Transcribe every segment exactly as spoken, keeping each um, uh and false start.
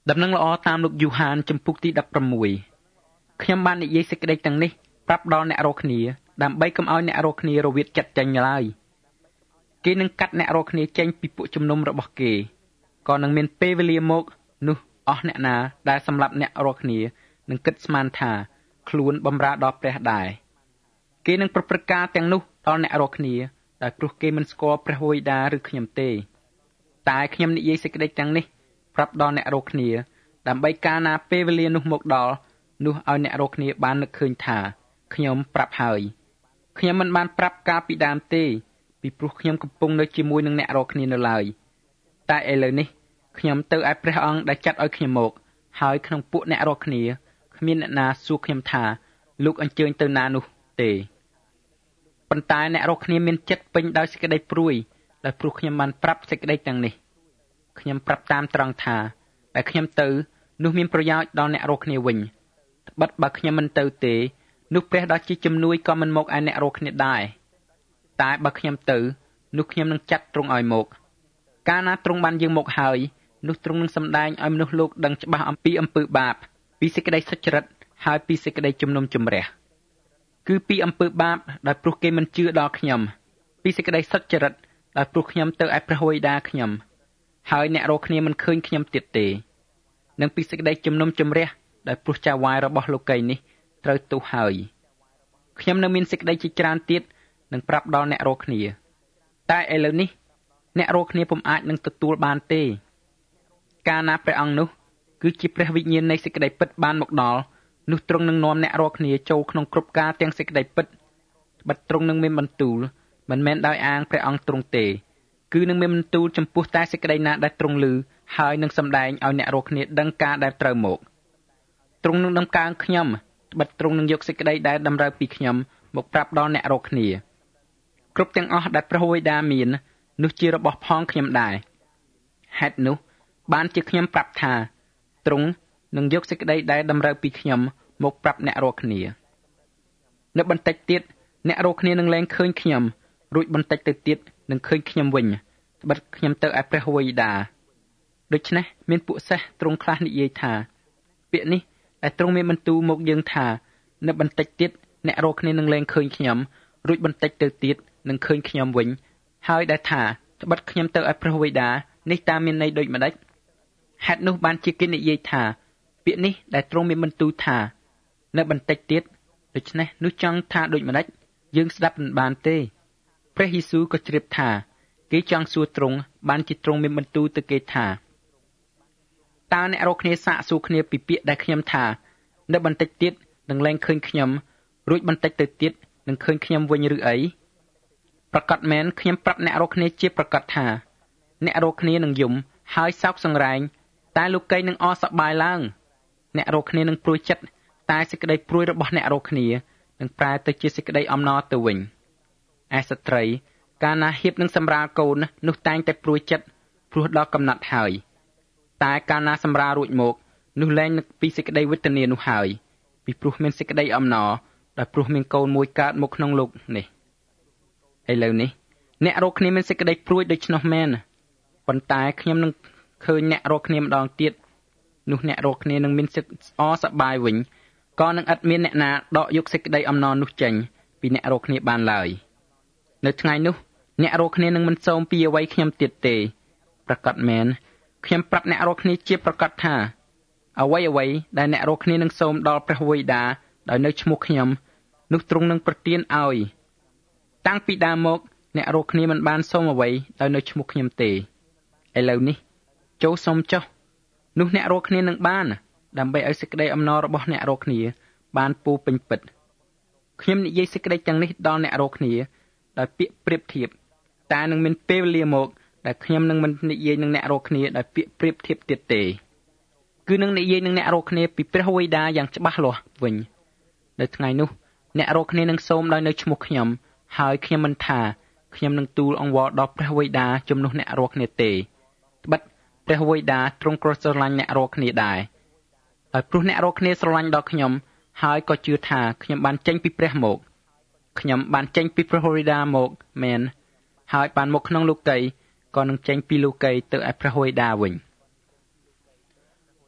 ដំណឹងល្អតាមលោកយូហានចំពុកទីដប់ប្រាំមួយខ្ញុំបាននិយាយសេចក្តីទាំងនេះប្រាប់ដល់អ្នករាល់គ្នាដើម្បីកុំឲ្យអ្នករាល់គ្នារវិតចិត្តចេញឡើយគេនឹងកាត់អ្នករាល់គ្នាចេញពីពួកជំនុំរបស់គេក៏នឹងមានពេលវេលាមកនោះអស់អ្នកណាដែលសម្លាប់អ្នករាល់គ្នានឹងគិតស្មានថាខ្លួនបំរើដល់ព្រះដែរគេនឹងប្រព្រឹត្តការទាំងនោះដល់អ្នករាល់គ្នាដោយព្រោះគេមិនស្គាល់ព្រះវេដាឬខ្ញុំទេតែខ្ញុំនិយាយសេចក្តីទាំងនេះប្រាប់ដល់អ្នករាល់គ្នាដើម្បីកាលណាពេលវេលានោះមកដល់នោះឲ្យអ្នករាល់គ្នាបាននឹកឃើញថាខ្ញុំប្រាប់ហើយខ្ញុំមិនបានប្រាប់កាលពីដើមទេពីព្រោះខ្ញុំកំពុងនៅជាមួយនឹងអ្នករាល់គ្នានៅឡើយតែឥឡូវនេះខ្ញុំទៅឯព្រះអង្គដែលចាត់ឲ្យខ្ញុំមកហើយក្នុងពួកអ្នករាល់គ្នាគ្មានអ្នកណាសួរខ្ញុំថាលោកអញ្ជើញទៅណានោះទេប៉ុន្តែអ្នករាល់គ្នាមានចិត្តពេញដោយសេចក្តីព្រួយដោយព្រោះខ្ញុំបានប្រាប់សេចក្តីទាំងនេះខ្ញុំប្រាប់តាមត្រង់ថាដែលខ្ញុំទៅនោះមានប្រយោជន៍ដល់អ្នករាល់គ្នាវិញត្បិតបើខ្ញុំមិនទៅទេនោះព្រះដ៏ជាជំនួយក៏មិនមកឯអ្នករាល់គ្នាដែរតែបើខ្ញុំទៅនោះខ្ញុំនឹងចាត់ទ្រង់ឲ្យមកកាលណាទ្រង់បានយាងមកហើយនោះទ្រង់នឹងសម្ដែងឲ្យមនុស្សលោកដឹងច្បាស់អំពីអំពើបាបពីសេចក្តីសុចរិតហើយពីសេចក្តីជំនុំជម្រះគឺពីអំពើបាបដោយព្រោះគេមិនជឿដល់ខ្ញុំពីសេចក្តីសុចរិតដោយព្រោះខ្ញុំទៅឯព្រះវេដាខ្ញុំហើយអ្នករាល់គ្នាមិនឃើញខ្ញុំទៀតទេនិងពីសេចក្តីជំនុំជម្រះដោយព្រោះចាវាយរបស់លោកីនេះត្រូវទោសហើយខ្ញុំនៅមានសេចក្តីជាច្រើនទៀតនឹងប្រាប់ដល់អ្នករាល់គ្នាតែឥឡូវនេះអ្នករាល់គ្នាពុំអាចនឹងទទួលបានទេកាលណាព្រះអង្គនោះគឺជាព្រះវិញ្ញាណនៃសេចក្តីពិតបានមកដល់នោះទ្រង់នឹងនាំអ្នករាល់គ្នាចូលក្នុងគ្រប់ការទាំងសេចក្តីពិតត្បិតទ្រង់នឹងមានបន្ទូលមិនមែនដោយអាងព្រះអង្គទ្រង់ទេគឺនឹងមានបន្ទូលចំពោះតែសេចក្តីណាដែលទ្រង់ឮហើយនឹងសម្ដែងឲ្យអ្នករាល់គ្នាដឹងការដែលត្រូវមកទ្រង់នឹងដំកើងខ្ញុំត្បិតទ្រង់នឹងយកសេចក្តីដែលតម្រូវពីខ្ញុំមកប្រាប់ដល់អ្នករាល់គ្នាគ្រប់ទាំងអស់ដែលព្រះវេដាមាននោះជារបស់ផងខ្ញុំដែរហេតុនោះបានជាខ្ញុំប្រាប់ថាទ្រង់នឹងយកសេចក្តីដែលតម្រូវពីខ្ញុំមកប្រាប់អ្នករាល់គ្នានៅបន្តិចទៀតអ្នករាល់គ្នានឹងលែងឃើញខ្ញុំរួចបន្តិចទៅទៀតនឹងឃើញខ្ញុំវិញត្បិតខ្ញុំទៅឯព្រះវេដាដូច្នេះមានពួកសេះទ្រង់ខ្លះនិយាយថាពាក្យនេះដែលទ្រង់មានបន្ទូលមកយើងថានៅបន្តិចទៀតអ្នករាល់គ្នានឹងលែងឃើញខ្ញុំរួចបន្តិចទៅទៀតនឹងឃើញខ្ញុំវិញហើយដែលថាត្បិតខ្ញុំទៅឯព្រះវេដានេះតាមមានន័យដូចម្ដេចហេតុនោះបានជាគេនិយាយថាពាក្យនេះដែលទ្រង់មានបន្ទូលថានៅបន្តិចទៀតដូច្នេះនោះចង់ថាដូចម្ដេចយើងស្ដាប់មិនបានទេព្រះយេស៊ូវក៏ជ្រាបថាគេចង់សួរទ្រង់បានជាទ្រង់មានបន្ទូលទៅគេថាតើអ្នករាល់គ្នាសាកសួរគ្នាពីពាក្យដែលខ្ញុំថានៅបន្តិចទៀតនឹងលែងឃើញខ្ញុំរួចបន្តិចទៅទៀតនឹងឃើញខ្ញុំវិញឬអីប្រកាសមែនខ្ញុំប្រាប់អ្នករាល់គ្នាជាប្រកាសថាអ្នករាល់គ្នានឹងយំហើយសោកសង្រែងតែលោកីនឹងអសប្បាយឡើងអ្នករាល់គ្នានឹងព្រួយចិត្តតែសេចក្តីព្រួយរបស់អ្នករាល់គ្នានឹងប្រែទៅជាសេចក្តីអំណរទៅវិញឯស្ត្រីកាលណាហៀបនឹងសម្រាលកូននោះតែងតែព្រួយចិត្តព្រោះដល់កំណត់ហើយតែកាលណាសម្រាលរួចមកនោះលែងនឹកពីសេចក្តីវេទនានោះហើយពីព្រោះមានសេចក្តីអំណរដោយព្រោះមានកូនមួយកើតមកក្នុងលោកនេះឥឡូវនេះអ្នករាល់គ្នាមានសេចក្តីព្រួយដូច្នោះមែនប៉ុន្តែខ្ញុំនឹងឃើញអ្នករាល់គ្នាម្ដងទៀតនោះអ្នករាល់គ្នានឹងមានចិត្តស្អរសប្បាយវិញក៏នឹងឥតមានអ្នកណាដកយកសេចក្តីអំណរនោះចេញពីអ្នករាល់គ្នាបានឡើយនៅថ្ងៃនោះអ្នករាល់គ្នានឹងមិនសូមពីអ្វីខ្ញុំទៀតទេប្រកាសមែនខ្ញុំប្រាប់អ្នករាល់គ្នាជាប្រកាសថាអ្វីអ្វីដែលអ្នករាល់គ្នានឹងសូមដល់ព្រះវេដាដោយនៅឈ្មោះខ្ញុំនោះទ្រង់នឹងប្រទានឲ្យតាំងពីដើមមកអ្នករាល់គ្នាមិនបានសូមអ្វីដោយនៅឈ្មោះខ្ញុំទេឥឡូវនេះចូលសូមចុះនោះអ្នករាល់គ្នានឹងបានដើម្បីឲ្យសេចក្តីអំណររបស់អ្នករាល់គ្នាបានពោពេញពិតខ្ញុំនិយាយសេចក្តីទាំងនេះដល់អ្នករាល់គ្នាដោយពាក្យប្រៀបធៀបតែនឹងមានពេលវេលាមកដែលខ្ញុំនឹងមិននិយាយនឹងអ្នករាល់គ្នាដោយពាក្យប្រៀបធៀបទៀតទេគឺនឹងនិយាយនឹងអ្នករាល់គ្នាពីព្រះវេដាយ៉ាងច្បាស់លាស់វិញនៅថ្ងៃនោះអ្នករាល់គ្នានឹងសូមដោយនៅឈ្មោះខ្ញុំហើយខ្ញុំមិនថាខ្ញុំនឹងទូលអង្វរដល់ព្រះវេដាជំនួសអ្នករាល់គ្នាទេត្បិតព្រះវេដាទ្រង់ក៏ស្រឡាញ់អ្នករាល់គ្នាដែរហើយព្រោះអ្នករាល់គ្នាស្រឡាញ់ដល់ខ្ញុំហើយក៏ជឿថាខ្ញុំបានចេញពីព្រះមកខ្ញុំបានចេញពីព្រះវេដាមកមែនហើយបានមកក្នុងលោកីក៏នឹងចេញពីលោកីទៅឯព្រះវេដាវិញ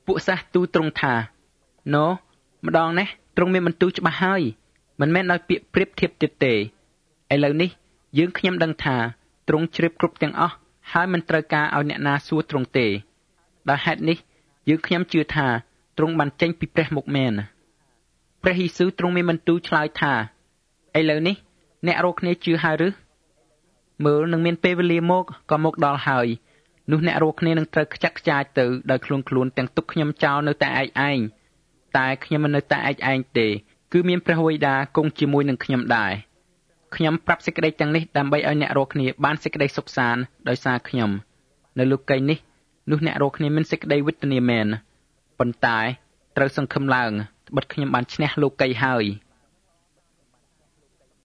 ពួកសាសទូទ្រង់ថាណូម្ដងនេះទ្រង់មានបន្ទូលច្បាស់ហើយមិនមែនដោយពាក្យប្រៀបធៀបទៀតទេឥឡូវនេះយើងខ្ញុំដឹងថាទ្រង់ជ្រាបគ្រប់ទាំងអស់ហើយមិនត្រូវការឲ្យអ្នកណាសួរទ្រង់ទេដោយហេតុនេះយើងខ្ញុំជឿថាទ្រង់បានចេញពីព្រះមុខមែនព្រះយេស៊ូវទ្រង់មានបន្ទូលឆ្លើយថាឥឡូវនេះអ្នករកគ្នាជឿហើយឬមើលនឹងមានពេលវេលាមកក៏មកដល់ហើយនោះអ្នករកគ្នានឹងត្រូវខ្ចាត់ខ្ចាយទៅដោយខ្លួនខ្លួនទាំងទុកខ្ញុំចោលនៅតែឯកឯងតែខ្ញុំមិននៅតែឯកឯងទេគឺមានព្រះវេដាគង់ជាមួយនឹងខ្ញុំដែរខ្ញុំប្រាប់សេចក្តីទាំងនេះដើម្បីឲ្យអ្នករកគ្នាបានសេចក្តីសុខសាន្តដោយសារខ្ញុំនៅលោកីនេះនោះអ្នករកគ្នាមានសេចក្តីវេទនាមែនប៉ុន្តែត្រូវសង្ឃឹមឡើងត្បិតខ្ញុំបានឈ្នះលោកីហើយ